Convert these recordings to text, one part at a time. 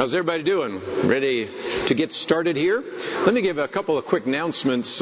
How's everybody doing? Ready to get started here? Let me give a couple of quick announcements.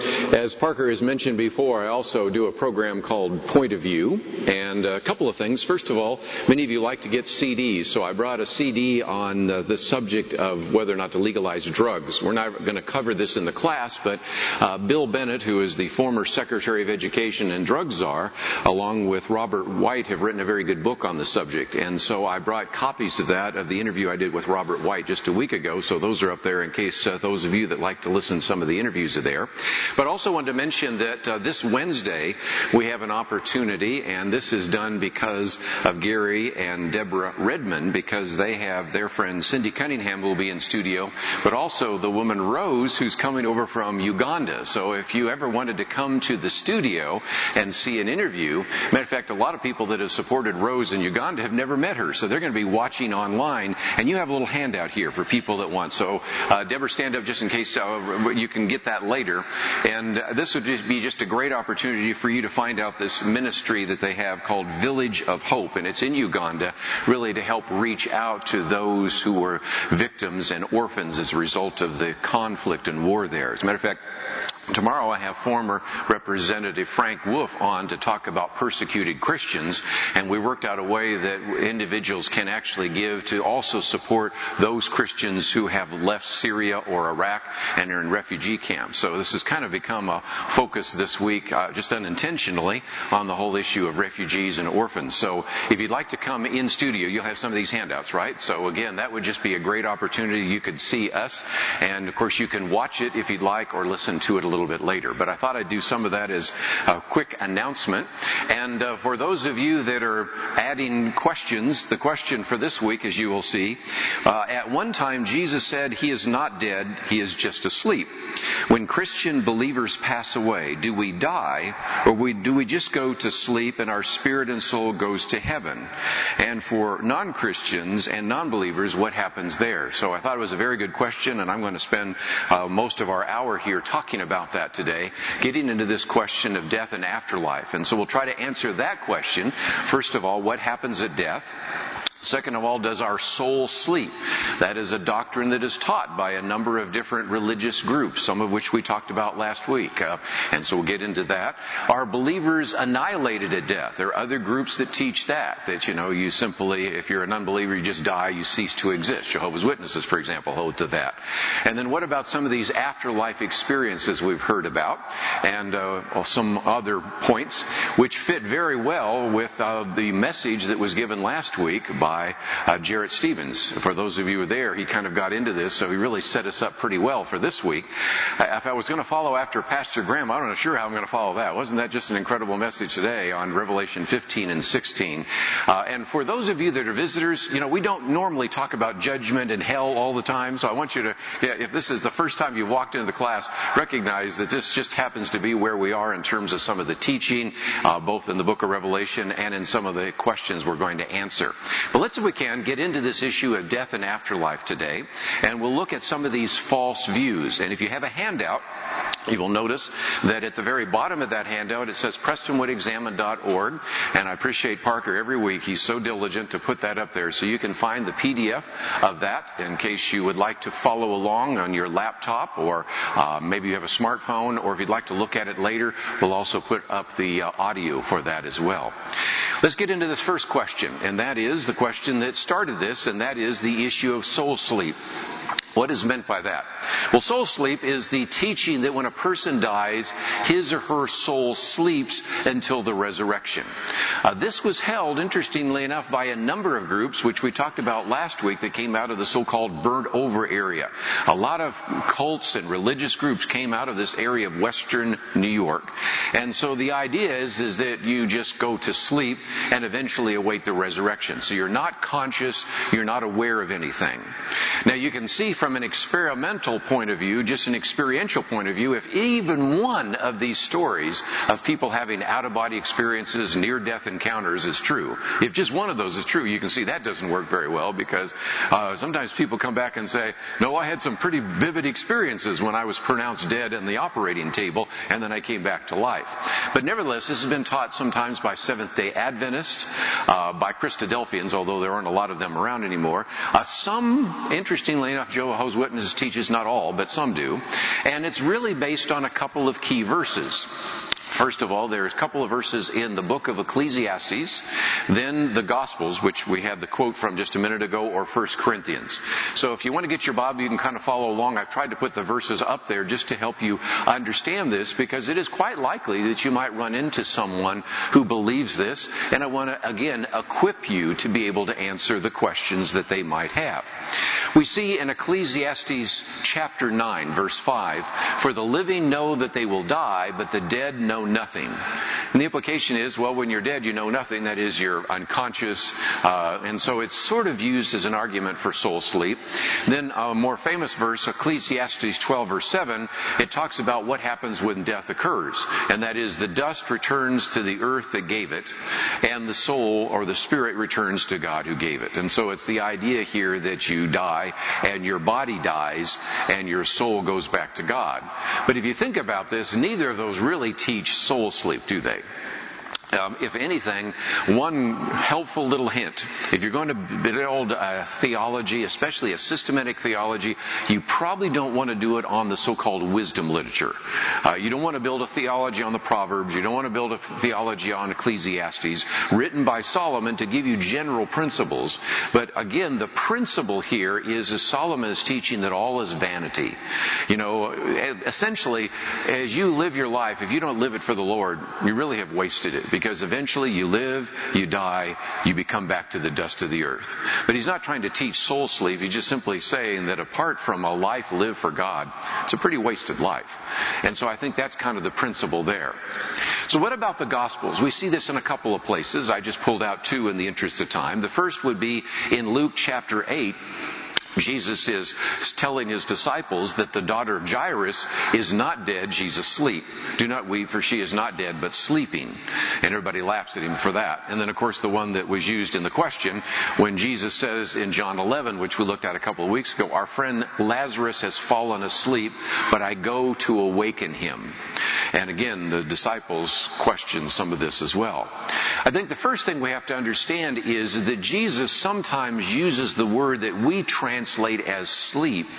As Parker has mentioned before, I also do a program called Point of View, and a couple of things. First of all, many of you like to get CDs, so I brought a CD on the subject of whether or not to legalize drugs. We're not going to cover this in the class, but Bill Bennett, who is the former Secretary of Education and drug czar, along with Robert White, have written a very good book on the subject, and so I brought copies of that, of the interview I did with Robert White just a week ago, so those are up there in case those of you that like to listen to some of the interviews are there. But also wanted to mention that this Wednesday we have an opportunity, and this is done because of Gary and Deborah Redmond, because they have their friend Cindy Cunningham who will be in studio, but also the woman Rose who's coming over from Uganda. So if you ever wanted to come to the studio and see an interview, matter of fact, a lot of people that have supported Rose in Uganda have never met her, so they're going to be watching online, and you have a little handout here for people that want. So Deborah, stand up just in case you can get that later. And this would be just a great opportunity for you to find out this ministry that they have called Village of Hope, and it's in Uganda, really to help reach out to those who were victims and orphans as a result of the conflict and war there. As a matter of fact, tomorrow I have former Representative Frank Wolf on to talk about persecuted Christians, and we worked out a way that individuals can actually give to also support those Christians who have left Syria or Iraq and are in refugee camps. So this has kind of become a focus this week, just unintentionally, on the whole issue of refugees and orphans. So if you'd like to come in studio, you'll have some of these handouts, right? So again, that would just be a great opportunity. You could see us, and of course you can watch it if you'd like, or listen to it a little bit later. But I thought I'd do some of that as a quick announcement. And for those of you that are adding questions, the question for this week, as you will see, at one time Jesus said he is not dead, he is just asleep. When Christian believers pass away, do we die, or do we just go to sleep and our spirit and soul goes to heaven? And for non-Christians and non-believers, what happens there? So I thought it was a very good question, and I'm going to spend most of our hour here talking about that today, getting into this question of death and afterlife. And so we'll try to answer that question. First of all, what happens at death? Second of all, does our soul sleep? That is a doctrine that is taught by a number of different religious groups, some of which we talked about last week. And so we'll get into that. Are believers annihilated at death? There are other groups that teach that you simply, if you're an unbeliever, you just die, you cease to exist. Jehovah's Witnesses, for example, hold to that. And then what about some of these afterlife experiences we've heard about, and some other points which fit very well with the message that was given last week by Jarrett Stevens. For those of you who were there, he kind of got into this, so he really set us up pretty well for this week. If I was going to follow after Pastor Graham, I'm not sure how I'm going to follow that. Wasn't that just an incredible message today on Revelation 15 and 16? And for those of you that are visitors, we don't normally talk about judgment and hell all the time, so I want you to, if this is the first time you've walked into the class, recognize that this just happens to be where we are in terms of some of the teaching, both in the book of Revelation and in some of the questions we're going to answer. But let's, if we can, get into this issue of death and afterlife today, and we'll look at some of these false views. And if you have a handout, you will notice that at the very bottom of that handout it says PrestonwoodExamine.org, and I appreciate Parker every week. He's so diligent to put that up there, so you can find the PDF of that in case you would like to follow along on your laptop, or maybe you have a smartphone, or if you'd like to look at it later, we'll also put up the audio for that as well. Let's get into this first question, and that is the question that started this, and that is the issue of soul sleep. What is meant by that? Well, soul sleep is the teaching that when a person dies, his or her soul sleeps until the resurrection. This was held, interestingly enough, by a number of groups, which we talked about last week, that came out of the so-called burnt over area. A lot of cults and religious groups came out of this area of western New York. And so the idea is that you just go to sleep and eventually await the resurrection. So you're not conscious, you're not aware of anything. Now you can see from an experimental point of view, just an experiential point of view, if even one of these stories of people having out-of-body experiences, near-death encounters is true, if just one of those is true, you can see that doesn't work very well, because sometimes people come back and say, no, I had some pretty vivid experiences when I was pronounced dead in the operating table, and then I came back to life. But nevertheless, this has been taught sometimes by Seventh-day Adventists, by Christadelphians, although there aren't a lot of them around anymore. Some, interestingly enough, Jehovah's Witnesses teaches not all, but some do. And it's really based on a couple of key verses. First of all, there's a couple of verses in the book of Ecclesiastes, then the Gospels, which we had the quote from just a minute ago, or 1 Corinthians. So if you want to get your Bible, you can kind of follow along. I've tried to put the verses up there just to help you understand this, because it is quite likely that you might run into someone who believes this, and I want to, again, equip you to be able to answer the questions that they might have. We see in Ecclesiastes chapter 9, verse 5, "For the living know that they will die, but the dead know nothing." And the implication is, well, when you're dead, you know nothing. That is, you're unconscious. And so it's sort of used as an argument for soul sleep. Then a more famous verse, Ecclesiastes 12, verse 7, it talks about what happens when death occurs. And that is, the dust returns to the earth that gave it, and the soul or the spirit returns to God who gave it. And so it's the idea here that you die, and your body dies, and your soul goes back to God. But if you think about this, neither of those really teach soul sleep, do they? If anything, one helpful little hint, if you're going to build a theology, especially a systematic theology, you probably don't want to do it on the so-called wisdom literature. You don't want to build a theology on the Proverbs. You don't want to build a theology on Ecclesiastes, written by Solomon to give you general principles. But again, the principle here is, as Solomon is teaching, that all is vanity. You know, essentially, as you live your life, if you don't live it for the Lord, you really have wasted it. Because eventually you live, you die, you become back to the dust of the earth. But he's not trying to teach soul sleep. He's just simply saying that apart from a life lived for God, it's a pretty wasted life. And so I think that's kind of the principle there. So what about the Gospels? We see this in a couple of places. I just pulled out two in the interest of time. The first would be in Luke chapter 8. Jesus is telling his disciples that the daughter of Jairus is not dead, she's asleep. Do not weep, for she is not dead, but sleeping. And everybody laughs at him for that. And then, of course, the one that was used in the question, when Jesus says in John 11, which we looked at a couple of weeks ago, "Our friend Lazarus has fallen asleep, but I go to awaken him." And again, the disciples question some of this as well. I think the first thing we have to understand is that Jesus sometimes uses the word that we translate as sleep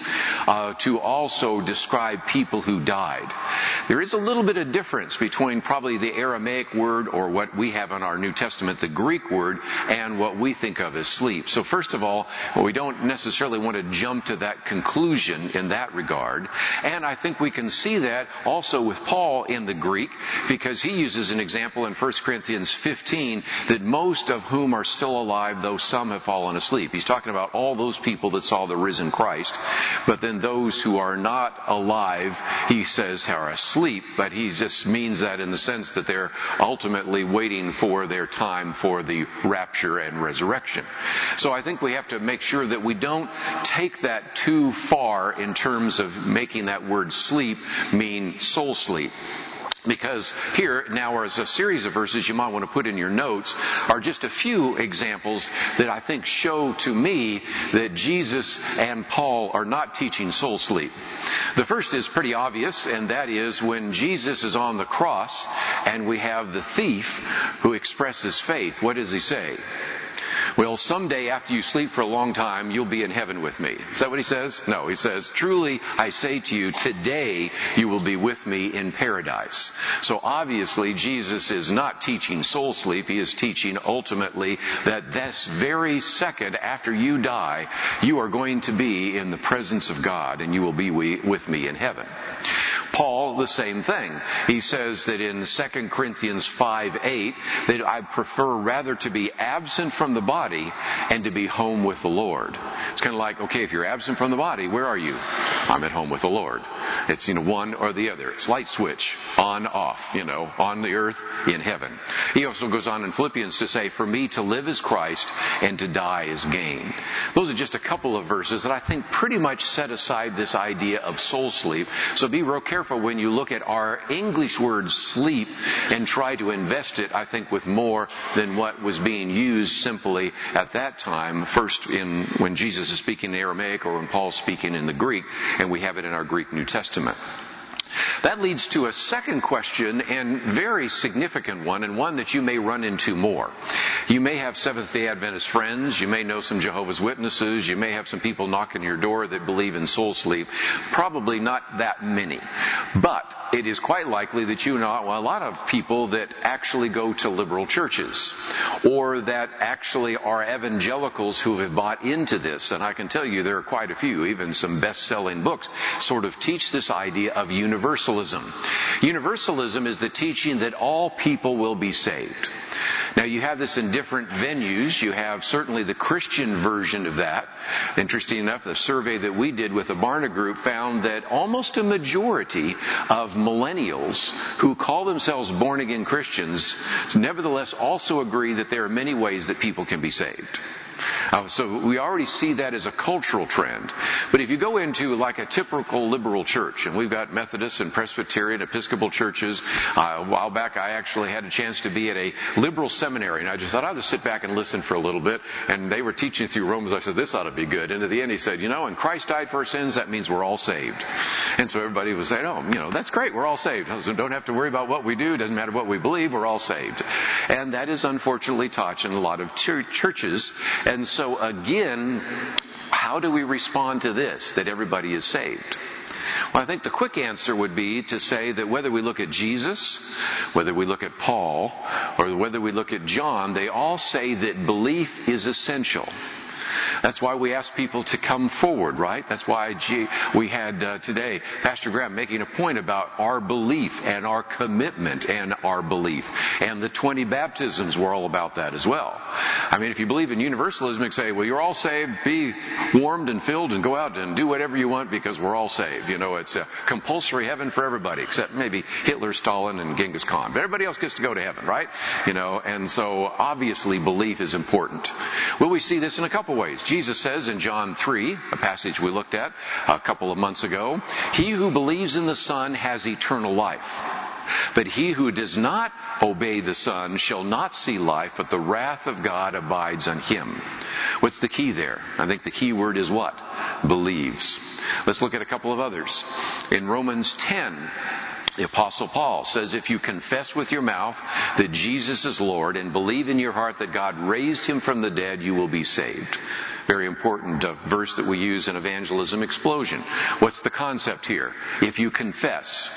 to also describe people who died. There is a little bit of difference between probably the Aramaic word, or what we have in our New Testament, the Greek word, and what we think of as sleep. So first of all, we don't necessarily want to jump to that conclusion in that regard. And I think we can see that also with Paul in the Greek, because he uses an example in 1 Corinthians 15 that most of whom are still alive, though some have fallen asleep. He's talking about all those people that saw the risen Christ, but then those who are not alive, he says, are asleep, but he just means that in the sense that they're ultimately waiting for their time for the rapture and resurrection. So I think we have to make sure that we don't take that too far in terms of making that word sleep mean soul sleep. Because here, now, as a series of verses you might want to put in your notes, are just a few examples that I think show to me that Jesus and Paul are not teaching soul sleep. The first is pretty obvious, and that is when Jesus is on the cross and we have the thief who expresses faith. What does he say? Well, someday after you sleep for a long time, you'll be in heaven with me. Is that what he says? No, he says, "Truly I say to you, today you will be with me in paradise." So obviously Jesus is not teaching soul sleep. He is teaching ultimately that this very second after you die, you are going to be in the presence of God and you will be with me in heaven. Paul, the same thing. He says that in 2 Corinthians 5:8, that I prefer rather to be absent from the body and to be home with the Lord. It's kind of like, okay, if you're absent from the body, where are you? I'm at home with the Lord. It's, one or the other. It's light switch, on, off, on the earth, in heaven. He also goes on in Philippians to say, for me to live is Christ and to die is gain. Those are just a couple of verses that I think pretty much set aside this idea of soul sleep. So be real careful when you look at our English word sleep and try to invest it, I think, with more than what was being used simply at that time, first when Jesus is speaking in Aramaic or when Paul's speaking in the Greek, and we have it in our Greek New Testament. That leads to a second question, and very significant one, and one that you may run into more. You may have Seventh-day Adventist friends, you may know some Jehovah's Witnesses, you may have some people knocking your door that believe in soul sleep. Probably not that many. But it is quite likely that you know a lot of people that actually go to liberal churches, or that actually are evangelicals who have bought into this. And I can tell you there are quite a few, even some best-selling books, sort of teach this idea of universalism. Universalism is the teaching that all people will be saved. Now, you have this in different venues. You have certainly the Christian version of that. Interesting enough, the survey that we did with the Barna Group found that almost a majority of millennials who call themselves born-again Christians nevertheless also agree that there are many ways that people can be saved. So we already see that as a cultural trend. But if you go into like a typical liberal church, and we've got Methodist and Presbyterian, Episcopal churches. A while back I actually had a chance to be at a liberal seminary, and I just thought I'll just sit back and listen for a little bit. And they were teaching through Romans. I said, this ought to be good. And at the end he said, and Christ died for our sins, that means we're all saved. And so everybody was saying, that's great, we're all saved. So don't have to worry about what we do, doesn't matter what we believe, we're all saved. And that is unfortunately taught in a lot of churches. And so again, how do we respond to this, that everybody is saved? Well, I think the quick answer would be to say that whether we look at Jesus, whether we look at Paul, or whether we look at John, they all say that belief is essential. That's why we ask people to come forward, right? That's why we had today Pastor Graham making a point about our belief and our commitment and our belief. And the 20 baptisms were all about that as well. I mean, if you believe in universalism, you can say, well, you're all saved, be warmed and filled and go out and do whatever you want because we're all saved. It's a compulsory heaven for everybody, except maybe Hitler, Stalin, and Genghis Khan. But everybody else gets to go to heaven, right? And so obviously belief is important. Well, we see this in a couple ways. Jesus says in John 3, a passage we looked at a couple of months ago, he who believes in the Son has eternal life. But he who does not obey the Son shall not see life, but the wrath of God abides on him. What's the key there? I think the key word is what? Believes. Let's look at a couple of others. In Romans 10, the Apostle Paul says, if you confess with your mouth that Jesus is Lord and believe in your heart that God raised him from the dead, you will be saved. Very important verse that we use in Evangelism Explosion. What's the concept here? If you confess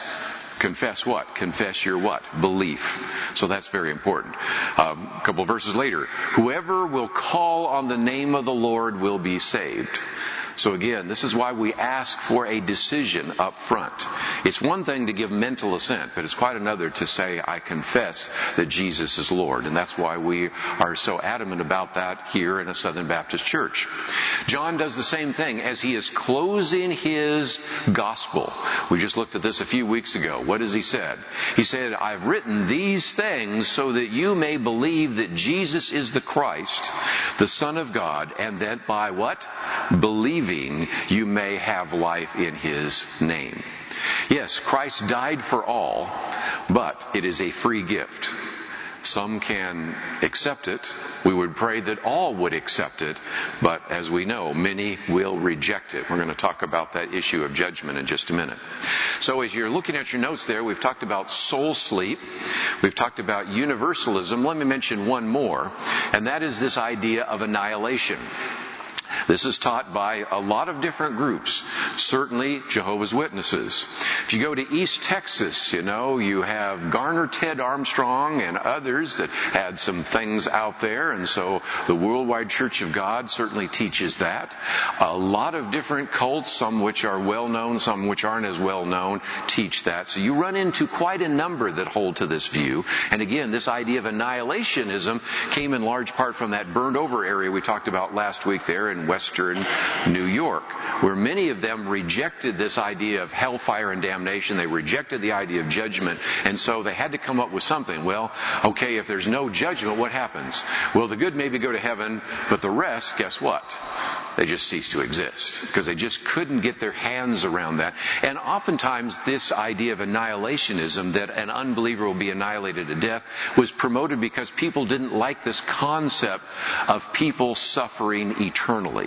what? Confess your what? Belief. So that's very important. A couple of verses later, whoever will call on the name of the Lord will be saved. So again, this is why we ask for a decision up front. It's one thing to give mental assent, but it's quite another to say, I confess that Jesus is Lord. And that's why we are so adamant about that here in a Southern Baptist church. John does the same thing as he is closing his gospel. We just looked at this a few weeks ago. What has he said? He said, I've written these things so that you may believe that Jesus is the Christ, the Son of God, and that by what? Believing you may have life in his name. Yes, Christ died for all, but it is a free gift. Some can accept it. We would pray that all would accept it, but as we know, many will reject it. We're going to talk about that issue of judgment in just a minute. So as you're looking at your notes there, we've talked about soul sleep. We've talked about universalism. Let me mention one more, and that is this idea of annihilation. This is taught by a lot of different groups, certainly Jehovah's Witnesses. If you go to East Texas, you have Garner Ted Armstrong and others that had some things out there, and so the Worldwide Church of God certainly teaches that. A lot of different cults, some which are well known, some which aren't as well known, teach that. So you run into quite a number that hold to this view. And again, this idea of annihilationism came in large part from that burned over area we talked about last week there in western New York, where many of them rejected this idea of hellfire and damnation. They rejected the idea of judgment, and so they had to come up with something. Well, okay, if there's no judgment, what happens? Well, the good maybe go to heaven, but the rest, guess what? They just cease to exist, because they just couldn't get their hands around that. And oftentimes this idea of annihilationism, that an unbeliever will be annihilated to death, was promoted because people didn't like this concept of people suffering eternally.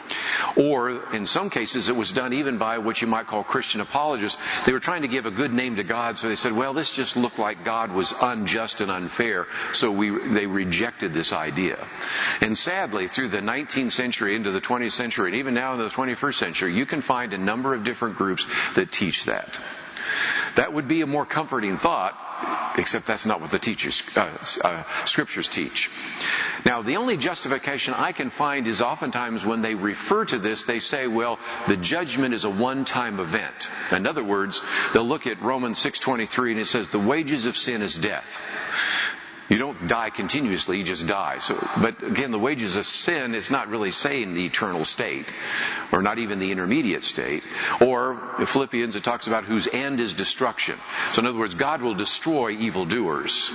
Or, in some cases, it was done even by what you might call Christian apologists. They were trying to give a good name to God, so they said, well, this just looked like God was unjust and unfair, so they rejected this idea. And sadly, through the 19th century into the 20th century, and even now in the 21st century, you can find a number of different groups that teach that. That would be a more comforting thought, except that's not what the scriptures teach. Now, the only justification I can find is oftentimes when they refer to this, they say, well, the judgment is a one-time event. In other words, they'll look at Romans 6:23 and it says, the wages of sin is death. You don't die continuously, you just die. But again, the wages of sin is not really saying the eternal state, or not even the intermediate state. Or in Philippians, it talks about whose end is destruction. So in other words, God will destroy evildoers.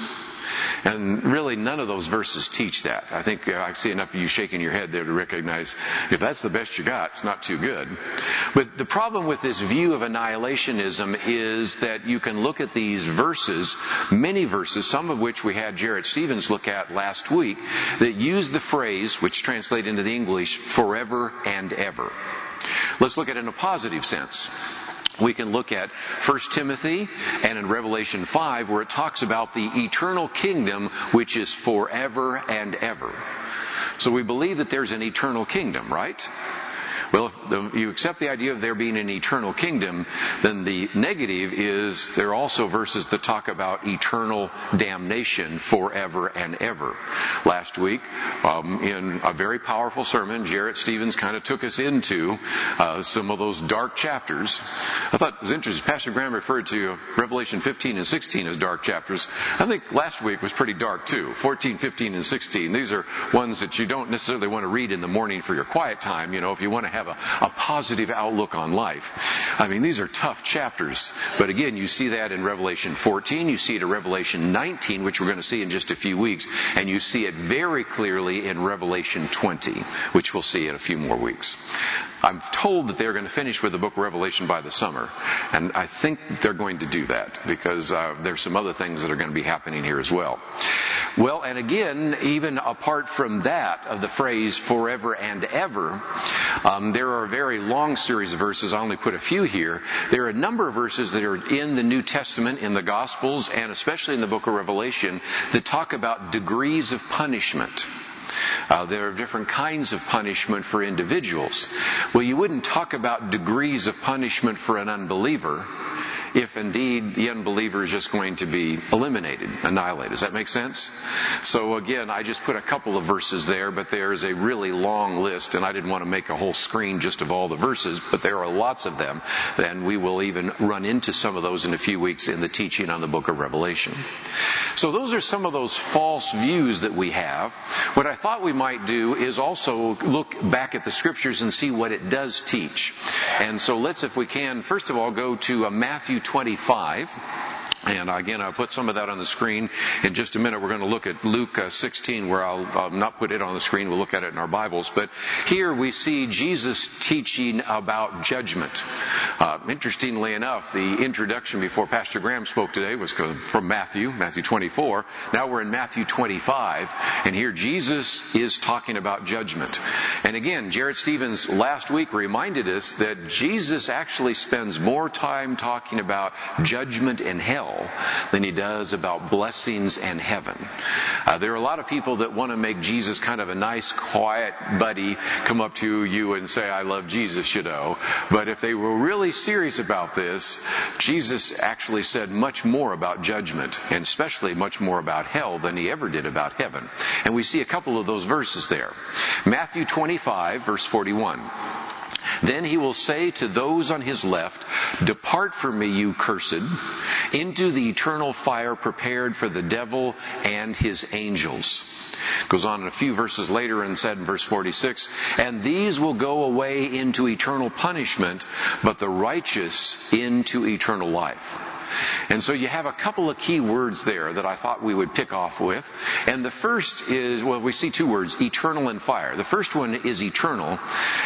And really, none of those verses teach that. I think I see enough of you shaking your head there to recognize if that's the best you got, it's not too good. But the problem with this view of annihilationism is that you can look at these verses, many verses, some of which we had Jarrett Stevens look at last week, that use the phrase, which translates into the English, forever and ever. Let's look at it in a positive sense. We can look at 1 Timothy and in Revelation 5 where it talks about the eternal kingdom which is forever and ever. So we believe that there's an eternal kingdom, right? Well, if you accept the idea of there being an eternal kingdom, then the negative is there are also verses that talk about eternal damnation forever and ever. Last week, in a very powerful sermon, Jarrett Stevens kind of took us into some of those dark chapters. I thought it was interesting. Pastor Graham referred to Revelation 15 and 16 as dark chapters. I think last week was pretty dark too. 14, 15, and 16. These are ones that you don't necessarily want to read in the morning for your quiet time, if you want to have a positive outlook on life. I mean, these are tough chapters. But again, you see that in Revelation 14, you see it in Revelation 19, which we're going to see in just a few weeks, and you see it very clearly in Revelation 20, which we'll see in a few more weeks. I'm told that they're going to finish with the book of Revelation by the summer, and I think they're going to do that because there's some other things that are going to be happening here as well. Well, and again, even apart from that, of the phrase forever and ever, there are a very long series of verses. I only put a few here. There are a number of verses that are in the New Testament, in the Gospels, and especially in the book of Revelation, that talk about degrees of punishment. There are different kinds of punishment for individuals. Well, you wouldn't talk about degrees of punishment for an unbeliever if indeed the unbeliever is just going to be eliminated, annihilated. Does that make sense? So again, I just put a couple of verses there, but there's a really long list, and I didn't want to make a whole screen just of all the verses, but there are lots of them, and we will even run into some of those in a few weeks in the teaching on the book of Revelation. So those are some of those false views that we have. What I thought we might do is also look back at the scriptures and see what it does teach. And so let's, if we can, first of all go to Matthew 25. And again, I'll put some of that on the screen. In just a minute, we're going to look at Luke 16, where I'll not put it on the screen. We'll look at it in our Bibles. But here we see Jesus teaching about judgment. Interestingly enough, the introduction before Pastor Graham spoke today was from Matthew 24. Now we're in Matthew 25. And here Jesus is talking about judgment. And again, Jarrett Stevens last week reminded us that Jesus actually spends more time talking about judgment and hell hell than he does about blessings and heaven. There are a lot of people that want to make Jesus kind of a nice, quiet buddy, come up to you and say, I love Jesus, you know. But if they were really serious about this, Jesus actually said much more about judgment, and especially much more about hell than he ever did about heaven. And we see a couple of those verses there. Matthew 25, verse 41. Then he will say to those on his left, depart from me, you cursed, into the eternal fire prepared for the devil and his angels. Goes on in a few verses later and said in verse 46, and these will go away into eternal punishment, but the righteous into eternal life. And so you have a couple of key words there that I thought we would pick off with. And the first is, well, we see two words, eternal and fire. The first one is eternal.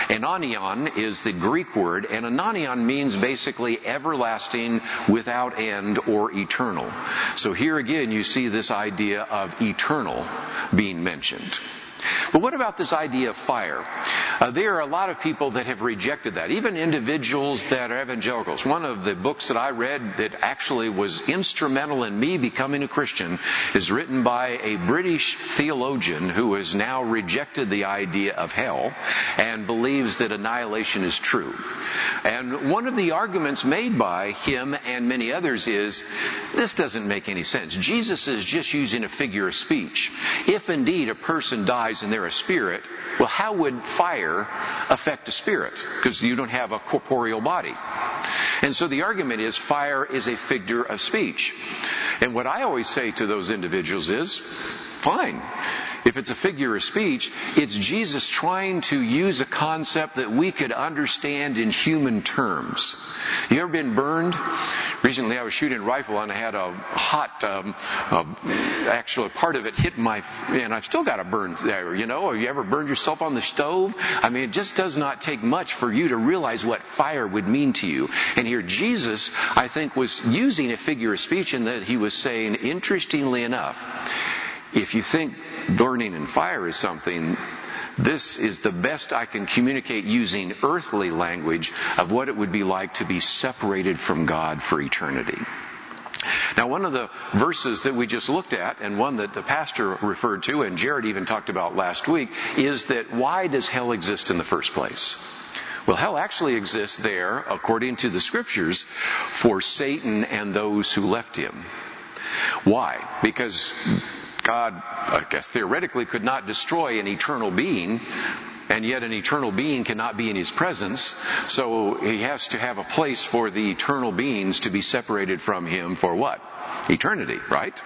Ananion is the Greek word, and ananion means basically everlasting, without end, or eternal. So here again you see this idea of eternal being mentioned. But what about this idea of fire? There are a lot of people that have rejected that, even individuals that are evangelicals. One of the books that I read that actually was instrumental in me becoming a Christian is written by a British theologian who has now rejected the idea of hell and believes that annihilation is true. And one of the arguments made by him and many others is, this doesn't make any sense. Jesus is just using a figure of speech. If indeed a person dies and they're a spirit, well, how would fire affect a spirit? Because you don't have a corporeal body. And so the argument is fire is a figure of speech. And what I always say to those individuals is, fine. If it's a figure of speech, it's Jesus trying to use a concept that we could understand in human terms. You ever been burned? Recently I was shooting a rifle and I had a hot, actually part of it hit my, and I've still got a burn there, you know. Have you ever burned yourself on the stove? I mean, it just does not take much for you to realize what fire would mean to you. And here Jesus, I think, was using a figure of speech in that he was saying, interestingly enough, if you think burning in fire is something, this is the best I can communicate using earthly language of what it would be like to be separated from God for eternity. Now, one of the verses that we just looked at, and one that the pastor referred to, and Jared even talked about last week, is that why does hell exist in the first place? Well, hell actually exists there, according to the scriptures, for Satan and those who left him. Why? Because God, I guess, theoretically could not destroy an eternal being, and yet an eternal being cannot be in his presence, so he has to have a place for the eternal beings to be separated from him for what? Eternity, right?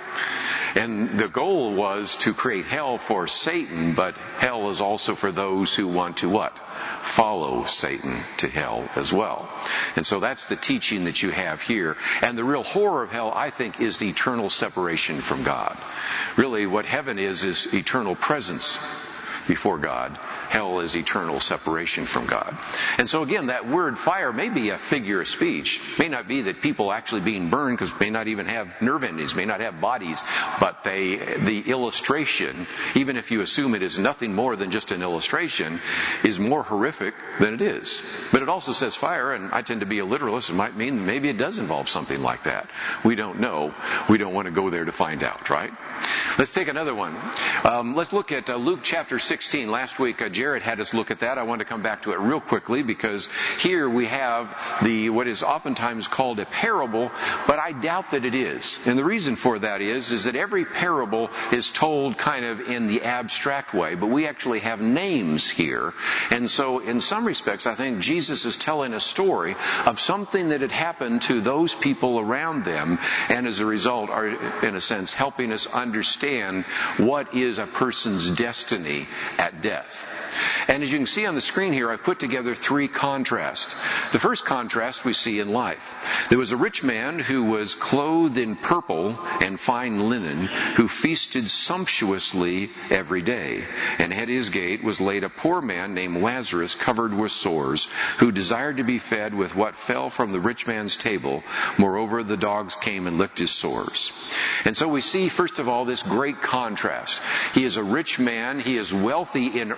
And the goal was to create hell for Satan, but hell is also for those who want to what? Follow Satan to hell as well. And so that's the teaching that you have here. And the real horror of hell, I think, is the eternal separation from God. Really, what heaven is eternal presence before God. Hell is eternal separation from God. And so again, that word fire may be a figure of speech. It may not be that people actually being burned, because may not even have nerve endings, may not have bodies, but the illustration, even if you assume it is nothing more than just an illustration, is more horrific than it is. But it also says fire, and I tend to be a literalist. It might mean maybe it does involve something like that. We don't know. We don't want to go there to find out, right? Let's take another one. Let's look at Luke chapter 16. Last week, Jared had us look at that. I want to come back to it real quickly, because here we have what is oftentimes called a parable, but I doubt that it is. And the reason for that is that every parable is told kind of in the abstract way, but we actually have names here. And so in some respects, I think Jesus is telling a story of something that had happened to those people around them, and as a result are, in a sense, helping us understand what is a person's destiny at death. And as you can see on the screen here, I've put together three contrasts. The first contrast we see in life. There was a rich man who was clothed in purple and fine linen, who feasted sumptuously every day. And at his gate was laid a poor man named Lazarus, covered with sores, who desired to be fed with what fell from the rich man's table. Moreover, the dogs came and licked his sores. And so we see, first of all, this great contrast. He is a rich man. He is wealthy in earthly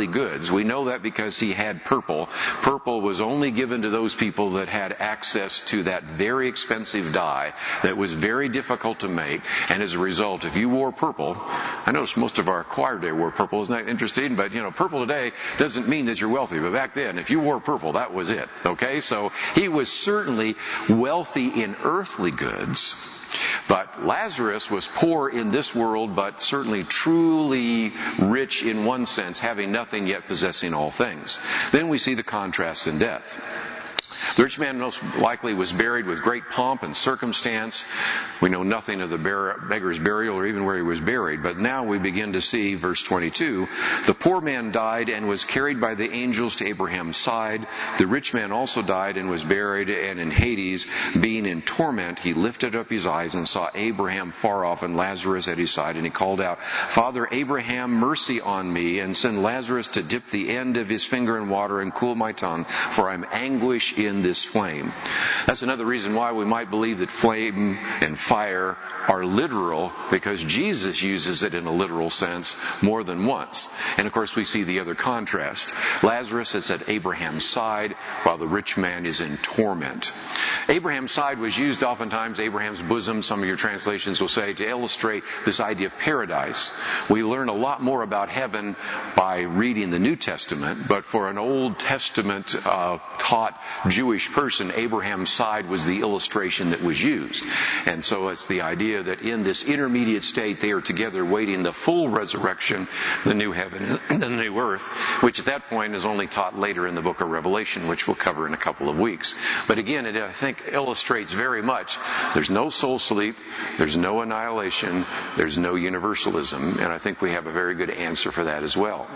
earthly goods. We know that because he had purple. Purple was only given to those people that had access to that very expensive dye that was very difficult to make. And as a result, if you wore purple, I noticed most of our choir today wore purple. Isn't that interesting? But, purple today doesn't mean that you're wealthy. But back then, if you wore purple, that was it. Okay? So he was certainly wealthy in earthly goods. But Lazarus was poor in this world, but certainly truly rich in one sense, having nothing yet possessing all things. Then we see the contrast in death. The rich man most likely was buried with great pomp and circumstance. We know nothing of the beggar's burial or even where he was buried, but now we begin to see verse 22. The poor man died and was carried by the angels to Abraham's side. The rich man also died and was buried, and in Hades, being in torment, he lifted up his eyes and saw Abraham far off and Lazarus at his side, and he called out, Father Abraham, mercy on me, and send Lazarus to dip the end of his finger in water and cool my tongue, for I'm anguish in this flame. That's another reason why we might believe that flame and fire are literal, because Jesus uses it in a literal sense more than once. And of course we see the other contrast. Lazarus is at Abraham's side while the rich man is in torment. Abraham's side was used oftentimes, Abraham's bosom, some of your translations will say, to illustrate this idea of paradise. We learn a lot more about heaven by reading the New Testament, but for an Old Testament taught Jewish person, Abraham's side was the illustration that was used. And so it's the idea that in this intermediate state they are together waiting the full resurrection, the new heaven and the new earth, which at that point is only taught later in the book of Revelation, which we'll cover in a couple of weeks. But again, it I think illustrates very much there's no soul sleep, there's no annihilation, there's no universalism, and I think we have a very good answer for that as well.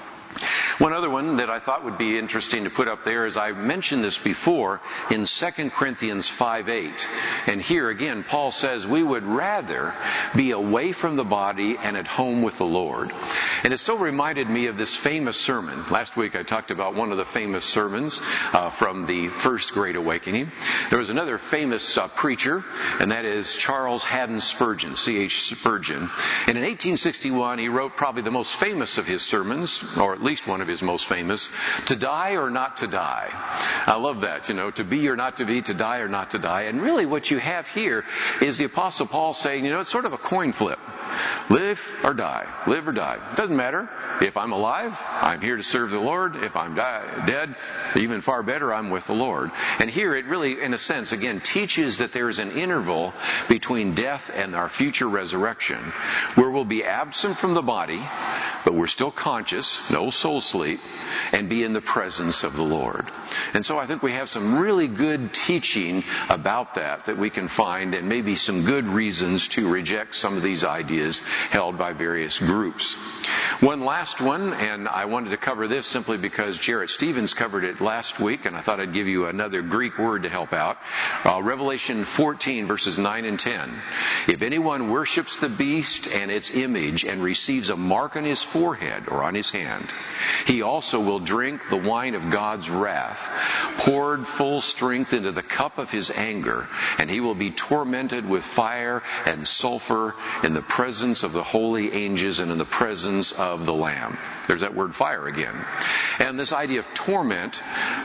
One other one that I thought would be interesting to put up there is, I mentioned this before in 2 Corinthians 5:8. And here again, Paul says we would rather be away from the body and at home with the Lord. And it so reminded me of this famous sermon. Last week I talked about one of the famous sermons from the First Great Awakening. There was another famous preacher, and that is Charles Haddon Spurgeon, C.H. Spurgeon. And in 1861 he wrote probably the most famous of his sermons, or at least one of his most famous, To Die or Not to Die. I love that, to be or not to be, to die or not to die. And really what you have here is the Apostle Paul saying, it's sort of a coin flip. Live or die. Live or die. It doesn't matter. If I'm alive, I'm here to serve the Lord. If I'm dead, even far better, I'm with the Lord. And here it really, in a sense, again, teaches that there is an interval between death and our future resurrection, where we'll be absent from the body, but we're still conscious, no soul sleep, and be in the presence of the Lord. And so I think we have some really good teaching about that we can find, and maybe some good reasons to reject some of these ideas held by various groups. One last one, and I wanted to cover this simply because Jarrett Stevens covered it last week, and I thought I'd give you another Greek word to help out. Revelation 14, verses 9 and 10. If anyone worships the beast and its image and receives a mark on his forehead or on his hand, he also will drink the wine of God's wrath, poured full strength into the cup of his anger, and he will be tormented with fire and sulfur in the presence of the holy angels and in the presence of the Lamb. There's that word fire again. And this idea of torment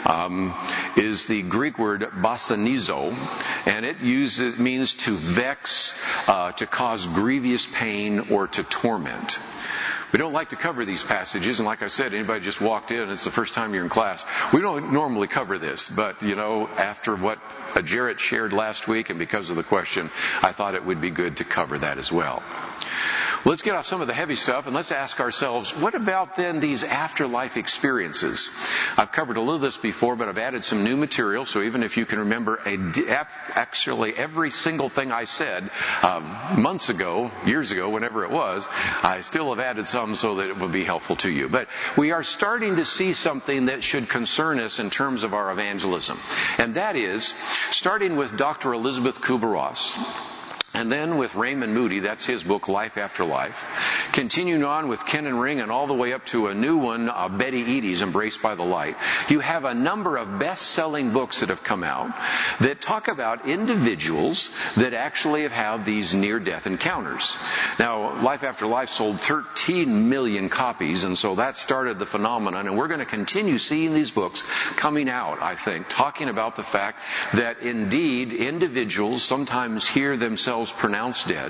is the Greek word basanizo, and it means to vex, to cause grievous pain, or to torment. We don't like to cover these passages, and like I said, anybody just walked in, it's the first time you're in class. We don't normally cover this, but after what Jarrett shared last week, and because of the question, I thought it would be good to cover that as well. Let's get off some of the heavy stuff and let's ask ourselves, what about then these afterlife experiences? I've covered a little of this before, but I've added some new material, so even if you can remember actually every single thing I said months ago, years ago, whenever it was, I still have added some so that it will be helpful to you. But we are starting to see something that should concern us in terms of our evangelism. And that is, starting with Dr. Elizabeth Kubler-Ross. And then with Raymond Moody, that's his book, Life After Life. Continuing on with Ken and Ring and all the way up to a new one, Betty Eadie's Embraced by the Light. You have a number of best-selling books that have come out that talk about individuals that actually have had these near-death encounters. Now, Life After Life sold 13 million copies, and so that started the phenomenon, and we're going to continue seeing these books coming out, I think, talking about the fact that indeed individuals sometimes hear themselves pronounced dead,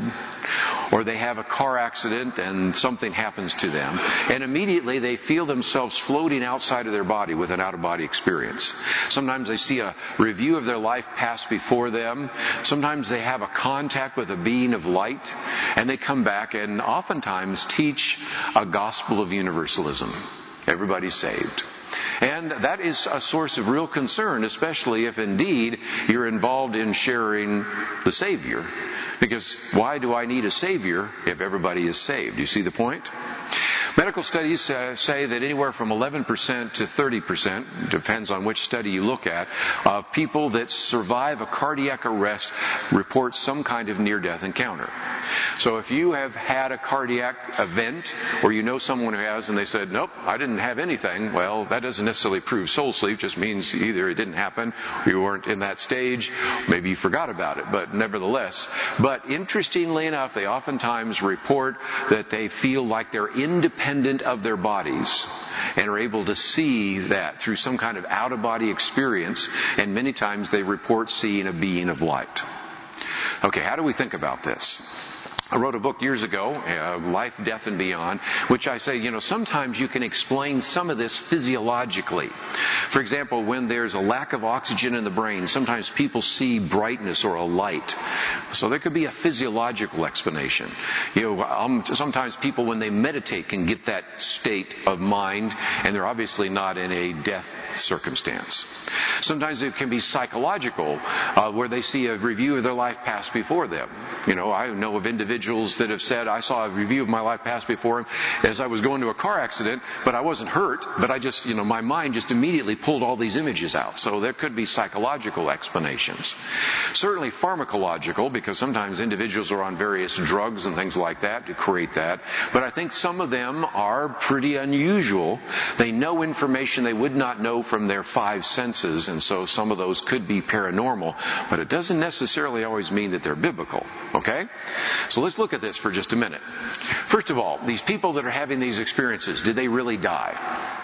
or they have a car accident and something happens to them, and immediately they feel themselves floating outside of their body with an out-of-body experience. Sometimes they see a review of their life pass before them. Sometimes they have a contact with a being of light, and they come back and oftentimes teach a gospel of universalism. Everybody's saved. And that is a source of real concern, especially if indeed you're involved in sharing the Savior. Because why do I need a Savior if everybody is saved? You see the point? Medical studies say that anywhere from 11% to 30%, depends on which study you look at, of people that survive a cardiac arrest report some kind of near-death encounter. So if you have had a cardiac event, or you know someone who has, and they said, nope, I didn't have anything, well, that doesn't necessarily prove soul sleep. It just means either it didn't happen, or you weren't in that stage, maybe you forgot about it, but nevertheless. But interestingly enough, they oftentimes report that they feel like they're independent of their bodies and are able to see that through some kind of out-of-body experience, and many times they report seeing a being of light. Okay, how do we think about this? I wrote a book years ago, Life, Death, and Beyond, which I say, sometimes you can explain some of this physiologically. For example, when there's a lack of oxygen in the brain, sometimes people see brightness or a light. So there could be a physiological explanation. Sometimes people, when they meditate, can get that state of mind, and they're obviously not in a death circumstance. Sometimes it can be psychological, where they see a review of their life pass before them. I know of individuals that have said, I saw a review of my life pass before him as I was going to a car accident, but I wasn't hurt, but I just, my mind just immediately pulled all these images out. So there could be psychological explanations. Certainly pharmacological, because sometimes individuals are on various drugs and things like that to create that. But I think some of them are pretty unusual. They know information they would not know from their five senses, and so some of those could be paranormal, but it doesn't necessarily always mean that they're biblical. Okay? So let's look at this for just a minute. First of all, these people that are having these experiences, did they really die?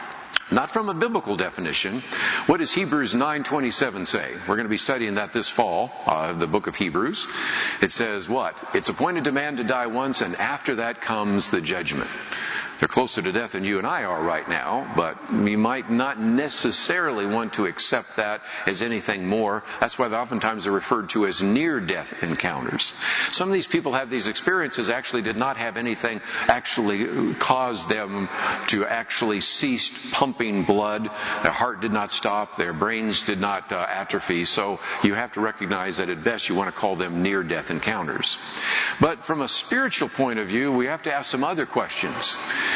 Not from a biblical definition. What does Hebrews 9:27 say? We're going to be studying that this fall, the book of Hebrews. It says what? It's appointed to man to die once, and after that comes the judgment. They're closer to death than you and I are right now, but we might not necessarily want to accept that as anything more. That's why oftentimes they're referred to as near-death encounters. Some of these people have these experiences actually did not have anything actually cause them to actually cease pumping blood. Their heart did not stop. Their brains did not atrophy. So you have to recognize that at best you want to call them near-death encounters. But from a spiritual point of view, we have to ask some other questions.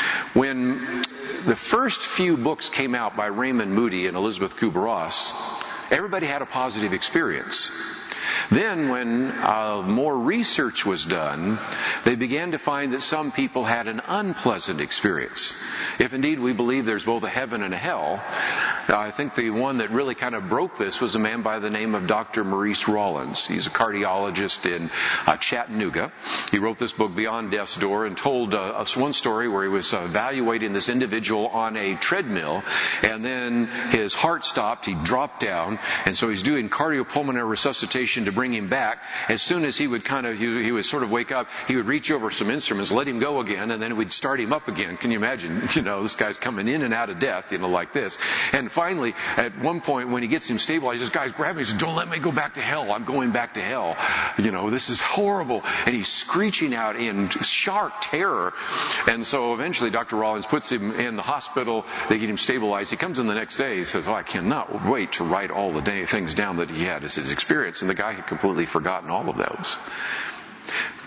When the first few books came out by Raymond Moody and Elizabeth Kubler-Ross, everybody had a positive experience. Then when more research was done, they began to find that some people had an unpleasant experience. If indeed we believe there's both a heaven and a hell, I think the one that really kind of broke this was a man by the name of Dr. Maurice Rawlins. He's a cardiologist in Chattanooga. He wrote this book, Beyond Death's Door, and told us one story where he was evaluating this individual on a treadmill, and then his heart stopped, he dropped down, and so he's doing cardiopulmonary resuscitation to bring him back. As soon as he would he would sort of wake up, he would reach over some instruments, let him go again, and then we'd start him up again. Can you imagine? This guy's coming in and out of death, like this. And finally, at one point, when he gets him stabilized, this guy's grabbing him and says, don't let me go back to hell. I'm going back to hell. This is horrible. And he's screeching out in sharp terror. And so eventually Dr. Rawlins puts him in the hospital. They get him stabilized. He comes in the next day. He says, I cannot wait to write all the things down that he had as his experience. And the guy had completely forgotten all of those.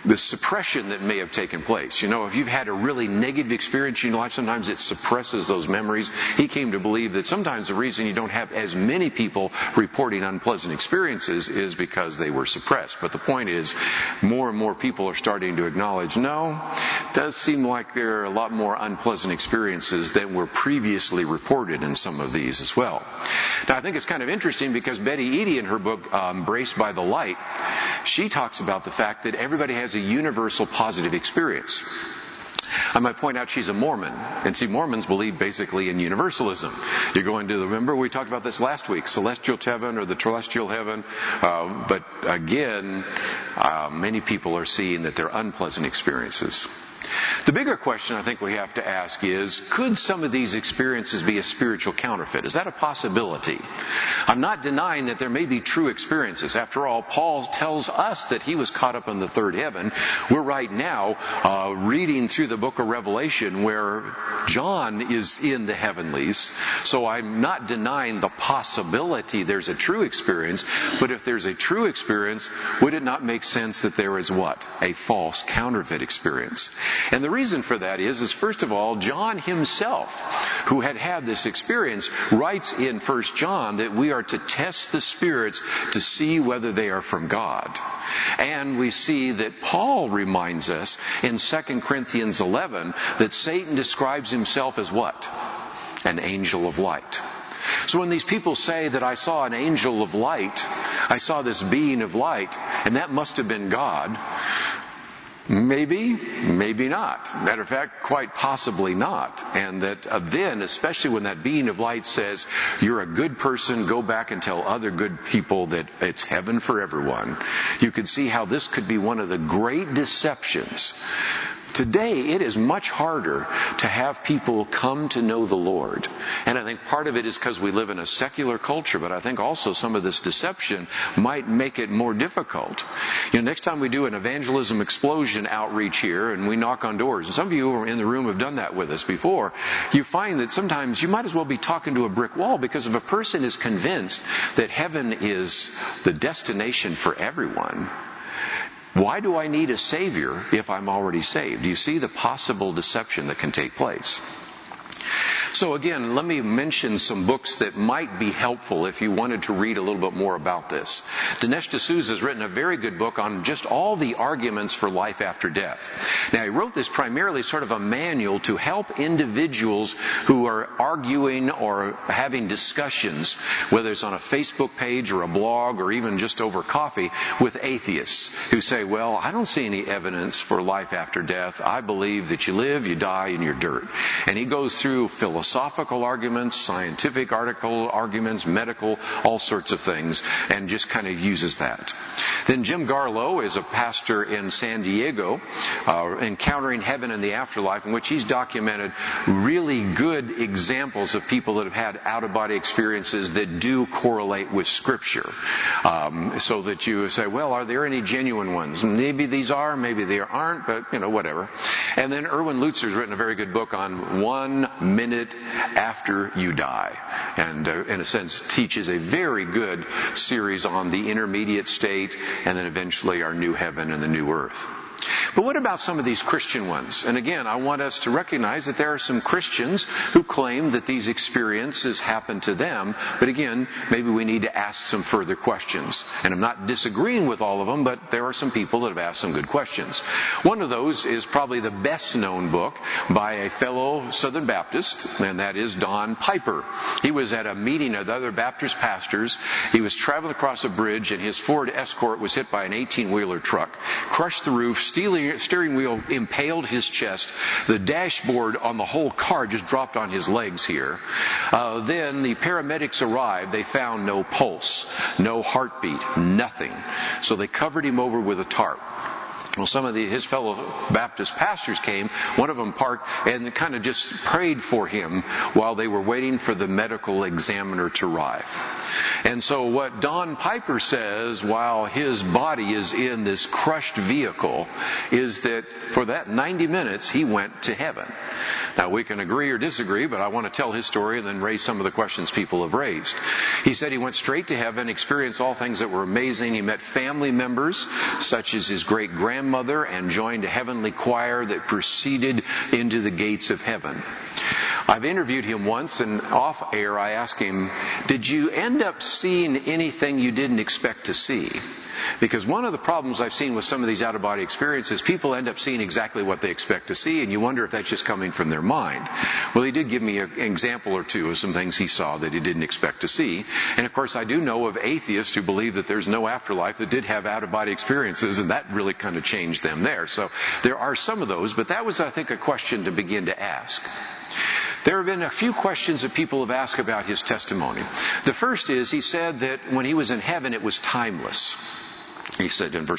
the suppression that may have taken place. You know, if you've had a really negative experience in your life, sometimes it suppresses those memories. He came to believe that sometimes the reason you don't have as many people reporting unpleasant experiences is because they were suppressed. But the point is, more and more people are starting to acknowledge, no, it does seem like there are a lot more unpleasant experiences than were previously reported in some of these as well. Now, I think it's kind of interesting because Betty Eadie, in her book, Embraced by the Light, she talks about the fact that everybody has a universal positive experience. I might point out she's a Mormon. And see, Mormons believe basically in universalism. You go into remember we talked about this last week, celestial heaven or the terrestrial heaven. But again, many people are seeing that they're unpleasant experiences. The bigger question I think we have to ask is, could some of these experiences be a spiritual counterfeit? Is that a possibility? I'm not denying that there may be true experiences. After all, Paul tells us that he was caught up in the third heaven. We're right now reading through the book of Revelation where John is in the heavenlies. So I'm not denying the possibility there's a true experience. But if there's a true experience, would it not make sense that there is what? A false counterfeit experience. And the reason for that is first of all, John himself, who had this experience, writes in 1 John that we are to test the spirits to see whether they are from God. And we see that Paul reminds us in 2 Corinthians 11 that Satan describes himself as what? An angel of light. So when these people say that I saw an angel of light, I saw this being of light, and that must have been God, maybe, maybe not. Matter of fact, quite possibly not. And that then, especially when that being of light says, you're a good person, go back and tell other good people that it's heaven for everyone, you can see how this could be one of the great deceptions. Today, it is much harder to have people come to know the Lord. And I think part of it is because we live in a secular culture, but I think also some of this deception might make it more difficult. You know, next time we do an evangelism explosion outreach here and we knock on doors, and some of you who are in the room have done that with us before, you find that sometimes you might as well be talking to a brick wall, because if a person is convinced that heaven is the destination for everyone, why do I need a Savior if I'm already saved? Do you see the possible deception that can take place? So again, let me mention some books that might be helpful if you wanted to read a little bit more about this. Dinesh D'Souza has written a very good book on just all the arguments for life after death. Now, he wrote this primarily sort of a manual to help individuals who are arguing or having discussions, whether it's on a Facebook page or a blog or even just over coffee, with atheists who say, well, I don't see any evidence for life after death. I believe that you live, you die, and you're dirt. And he goes through philosophical arguments, scientific arguments, medical, all sorts of things, and just kind of uses that. Then Jim Garlow is a pastor in San Diego, Encountering Heaven and the Afterlife, in which he's documented really good examples of people that have had out-of-body experiences that do correlate with Scripture. So that you say, well, are there any genuine ones? Maybe these are, maybe they aren't, but, whatever. And then Erwin Lutzer's written a very good book on 1 minute after you die, and in a sense teaches a very good series on the intermediate state and then eventually our new heaven and the new earth. But what about some of these Christian ones? And again, I want us to recognize that there are some Christians who claim that these experiences happen to them. But again, maybe we need to ask some further questions. And I'm not disagreeing with all of them, but there are some people that have asked some good questions. One of those is probably the best known book by a fellow Southern Baptist, and that is Don Piper. He was at a meeting of other Baptist pastors. He was traveling across a bridge, and his Ford Escort was hit by an 18-wheeler truck, crushed the roof, steering wheel impaled his chest. The dashboard on the whole car just dropped on his legs here. Then the paramedics arrived. They found no pulse, no heartbeat, nothing. So they covered him over with a tarp. Well, some of his fellow Baptist pastors came. One of them parked and kind of just prayed for him while they were waiting for the medical examiner to arrive. And so what Don Piper says while his body is in this crushed vehicle is that for that 90 minutes he went to heaven. Now, we can agree or disagree, but I want to tell his story and then raise some of the questions people have raised. He said he went straight to heaven, experienced all things that were amazing. He met family members, such as his great-grandmother, and joined a heavenly choir that proceeded into the gates of heaven. I've interviewed him once, and off air I asked him, did you end up seeing anything you didn't expect to see? Because one of the problems I've seen with some of these out-of-body experiences, people end up seeing exactly what they expect to see, and you wonder if that's just coming from their mind. Well, he did give me an example or two of some things he saw that he didn't expect to see. And of course, I do know of atheists who believe that there's no afterlife that did have out-of-body experiences, and that really kind of changed them there. So there are some of those, but that was, I think, a question to begin to ask. There have been a few questions that people have asked about his testimony. The first is, he said that when he was in heaven, it was timeless. He said in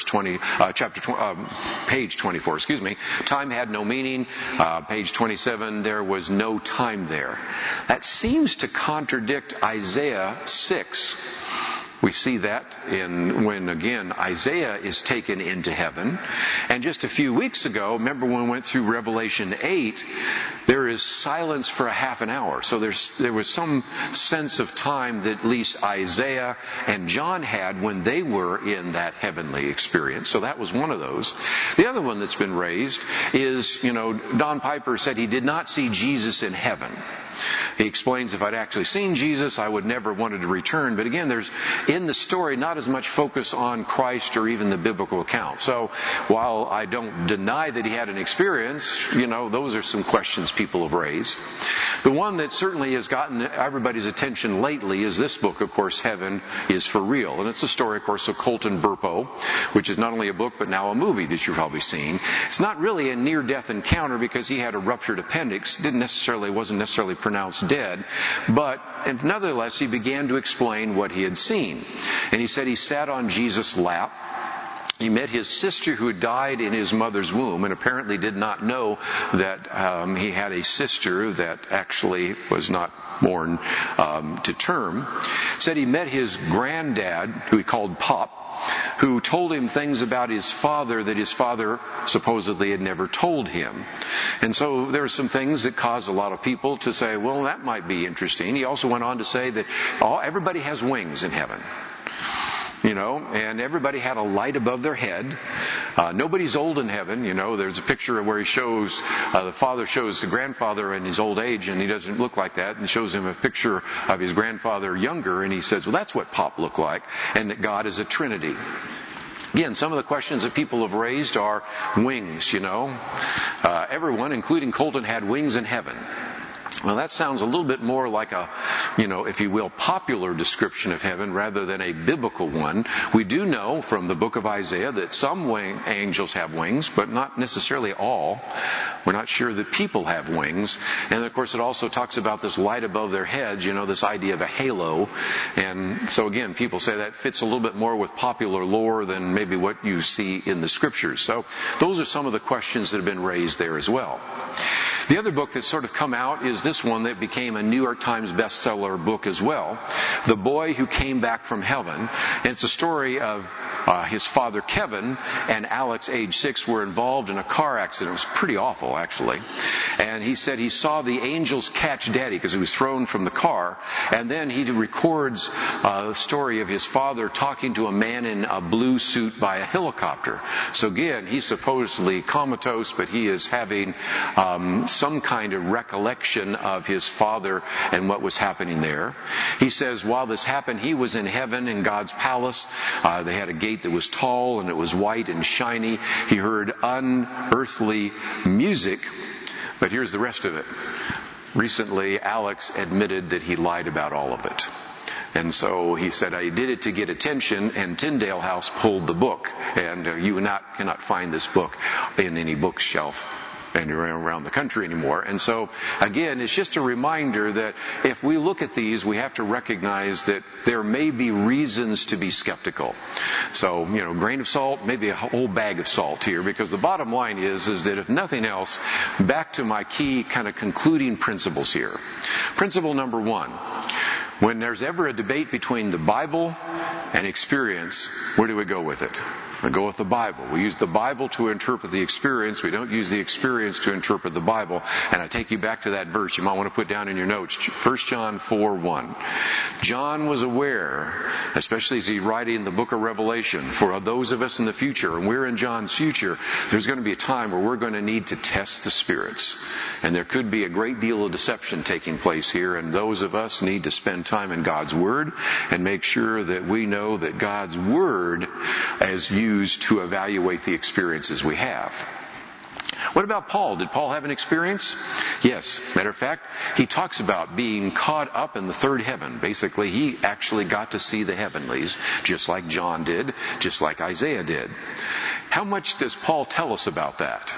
page 24, time had no meaning. Page 27, there was no time there. That seems to contradict Isaiah 6. We see that when, again, Isaiah is taken into heaven. And just a few weeks ago, remember when we went through Revelation 8, there is silence for a half an hour. So there was some sense of time that at least Isaiah and John had when they were in that heavenly experience. So that was one of those. The other one that's been raised is, Don Piper said he did not see Jesus in heaven. He explains, if I'd actually seen Jesus, I would never wanted to return. But again, there's in the story not as much focus on Christ or even the biblical account. So while I don't deny that he had an experience, those are some questions people have raised. The one that certainly has gotten everybody's attention lately is this book, of course, Heaven is for Real. And it's the story, of course, of Colton Burpo, which is not only a book but now a movie that you've probably seen. It's not really a near-death encounter because he had a ruptured appendix. Wasn't necessarily pronounced dead, but nonetheless he began to explain what he had seen. And he said he sat on Jesus' lap. He met his sister who had died in his mother's womb and apparently did not know that he had a sister that actually was not born to term. Said he met his granddad, who he called Pop, who told him things about his father that his father supposedly had never told him. And so there are some things that caused a lot of people to say, well, that might be interesting. He also went on to say that everybody has wings in heaven. And everybody had a light above their head. Nobody's old in heaven. There's a picture where he shows, the father shows the grandfather in his old age, and he doesn't look like that, and shows him a picture of his grandfather younger, and he says, well, that's what Pop looked like, and that God is a Trinity. Again, some of the questions that people have raised are wings, Everyone, including Colton, had wings in heaven. Well, that sounds a little bit more like a, if you will, popular description of heaven rather than a biblical one. We do know from the book of Isaiah that some angels have wings, but not necessarily all. We're not sure that people have wings. And of course it also talks about this light above their heads, this idea of a halo. And so again, people say that fits a little bit more with popular lore than maybe what you see in the scriptures. So those are some of the questions that have been raised there as well. The other book that's sort of come out is this one that became a New York Times bestseller book as well, The Boy Who Came Back from Heaven. And it's a story of his father Kevin and Alex, age 6, were involved in a car accident. It was pretty awful, actually. And he said he saw the angels catch Daddy because he was thrown from the car. And then he records the story of his father talking to a man in a blue suit by a helicopter. So again, he's supposedly comatose, but he is having some kind of recollection of his father and what was happening there. He says while this happened, he was in heaven in God's palace. They had a gate that was tall and it was white and shiny. He heard unearthly music, but here's the rest of it. Recently, Alex admitted that he lied about all of it. And so he said, I did it to get attention, and Tyndale House pulled the book. And you cannot find this book in any bookshelf around the country anymore. And so, again, it's just a reminder that if we look at these, we have to recognize that there may be reasons to be skeptical. So, grain of salt, maybe a whole bag of salt here, because the bottom line is that if nothing else, back to my key kind of concluding principles here. Principle number 1. When there's ever a debate between the Bible and experience, where do we go with it? I go with the Bible. We use the Bible to interpret the experience. We don't use the experience to interpret the Bible. And I take you back to that verse you might want to put down in your notes. 1 John 4:1. John was aware, especially as he's writing the book of Revelation, for those of us in the future, and we're in John's future, there's going to be a time where we're going to need to test the spirits. And there could be a great deal of deception taking place here, and those of us need to spend time in God's Word and make sure that we know that God's Word is used to evaluate the experiences we have. What about Paul? Did Paul have an experience? Yes. Matter of fact, he talks about being caught up in the third heaven. Basically, he actually got to see the heavenlies, just like John did, just like Isaiah did. How much does Paul tell us about that?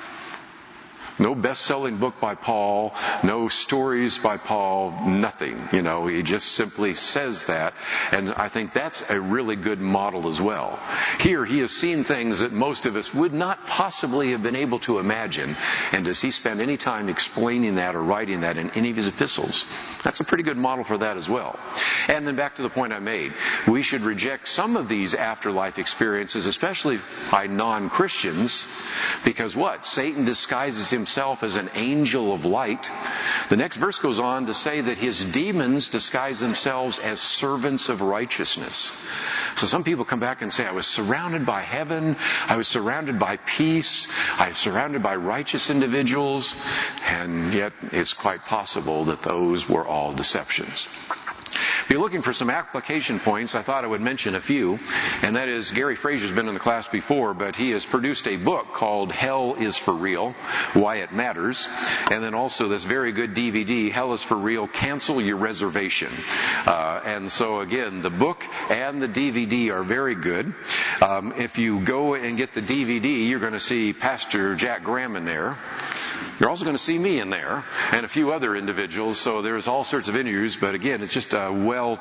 No best-selling book by Paul, no stories by Paul, nothing. He just simply says that. And I think that's a really good model as well. Here, he has seen things that most of us would not possibly have been able to imagine. And does he spend any time explaining that or writing that in any of his epistles? That's a pretty good model for that as well. And then back to the point I made. We should reject some of these afterlife experiences, especially by non-Christians, because what? Satan disguises himself as an angel of light. The next verse goes on to say that his demons disguise themselves as servants of righteousness. So some people come back and say, I was surrounded by heaven, I was surrounded by peace, I was surrounded by righteous individuals, and yet it's quite possible that those were all deceptions. If you're looking for some application points, I thought I would mention a few, and that is Gary Frazier's been in the class before, but he has produced a book called Hell is for Real, Why It Matters, and then also this very good DVD, Hell is for Real, Cancel Your Reservation. And so again, the book and the DVD are very good. If you go and get the DVD, you're going to see Pastor Jack Graham in there. You're also going to see me in there and a few other individuals. So there's all sorts of interviews, but again, it's just a well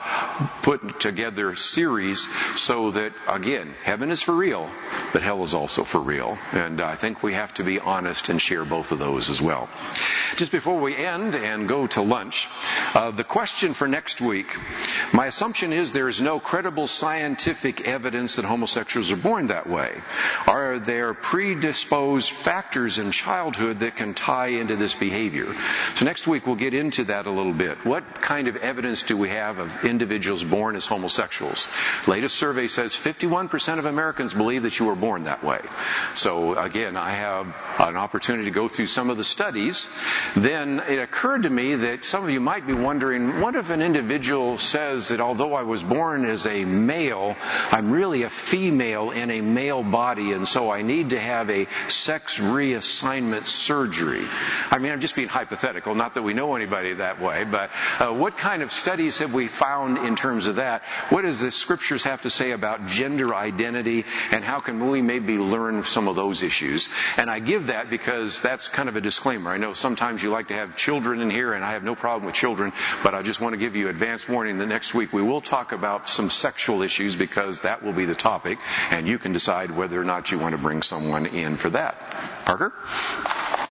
put together series so that, again, heaven is for real, but hell is also for real. And I think we have to be honest and share both of those as well. Just before we end and go to lunch, the question for next week, my assumption is there is no credible scientific evidence that homosexuals are born that way. Are there predisposed factors in childhood that can tie into this behavior? So next week we'll get into that a little bit. What kind of evidence do we have of individuals born as homosexuals? Latest survey says 51% of Americans believe that you were born that way. So again, I have an opportunity to go through some of the studies. Then it occurred to me that some of you might be wondering, what if an individual says that although I was born as a male, I'm really a female in a male body, and so I need to have a sex reassignment surgery? I mean, I'm just being hypothetical, not that we know anybody that way, but what kind of studies have we found in terms of that? What does the scriptures have to say about gender identity, and how can we maybe learn some of those issues? And I give that because that's kind of a disclaimer. I know sometimes you like to have children in here, and I have no problem with children, but I just want to give you advance warning that next week we will talk about some sexual issues, because that will be the topic, and you can decide whether or not you want to bring someone in for that. Parker?